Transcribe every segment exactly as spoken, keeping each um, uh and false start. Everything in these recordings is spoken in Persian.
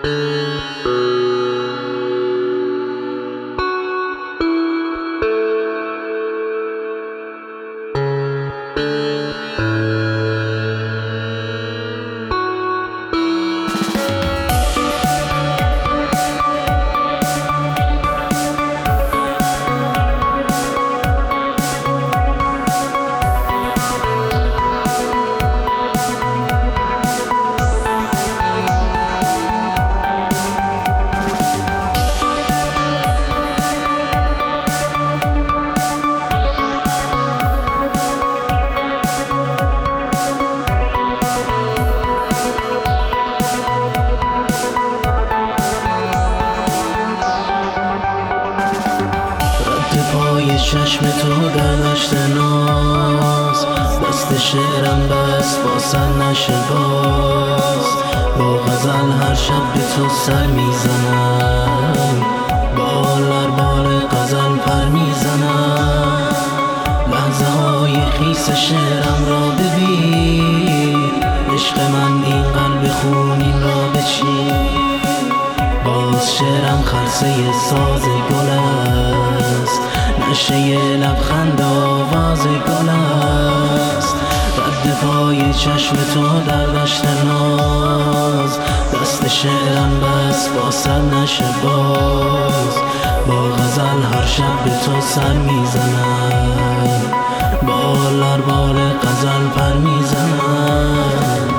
چشم تو در دشت ناز، دست شعرم بس با سر نشه باز. با غزل هر شب به تو سر میزنم، بالر بال غزل پر میزنم. لحظه های خیس شعرم را ببین، عشق من این قلب خونین را بچین. باز شعرم خرسه ساز گل است، نشه لبخند آواز گل است. رد پای چشم تو در دشت ناز، دست شعرم بس با سر نشه باز. با غزل هر شب به تو سر میزنم، بالر بال غزل پر میزنم.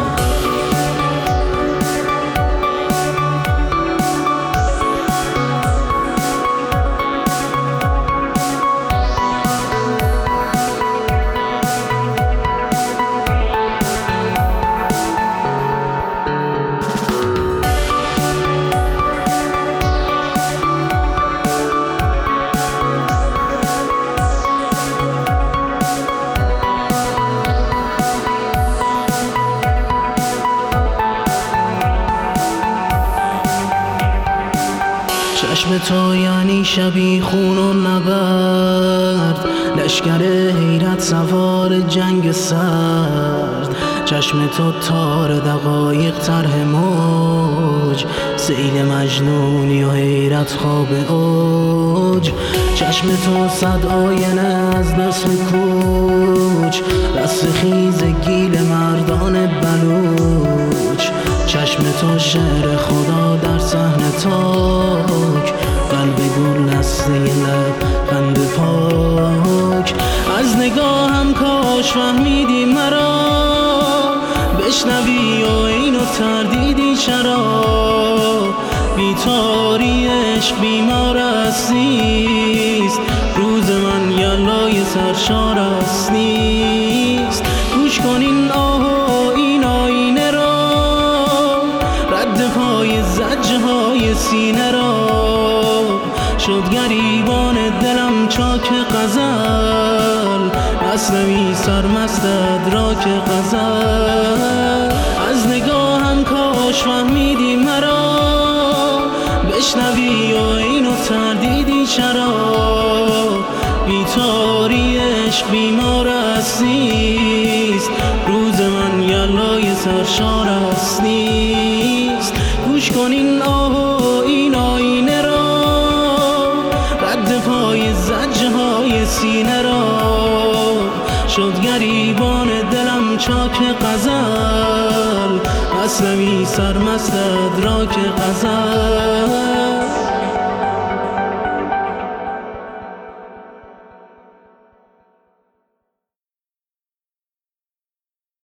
چشم تو یعنی شبیخون و نبرد، لشکر حیرت سوار جنگ سرد. چشم تو تار دقایق طرح موج، سیل مجنونی و حیرت خواب اوج. چشم تو صد آینه از نسل کوچ، رستخیز گیل مردان بلوچ. چشم تو شعر خدا در صحن تاک، قلب گل نسته لب خند پاک. از نگاهم کاش فهمیدی مرا، بشنوی و اینو تردیدی چرا. بیتاری عشق بیمار است نیست، روز من یلای سرشار است نیست. گوش کن این آه و این آینه را، رد پای زجه های سینه را. شد گریبان دلم چاک غزل، نسنمی سرمست ادراک غزل. از نگاهم کاش فهمیدی مرا، بشنوی و اینو تردیدی چرا. بیتاری عشق بیمار است نیست، روز من یلای سرشار است نیست. گوش کن این آه و این آینه را، رد پای زجه های سینه را. شد گریبان دلم چاک غزل، نسنمی سرمست ادراک غزل.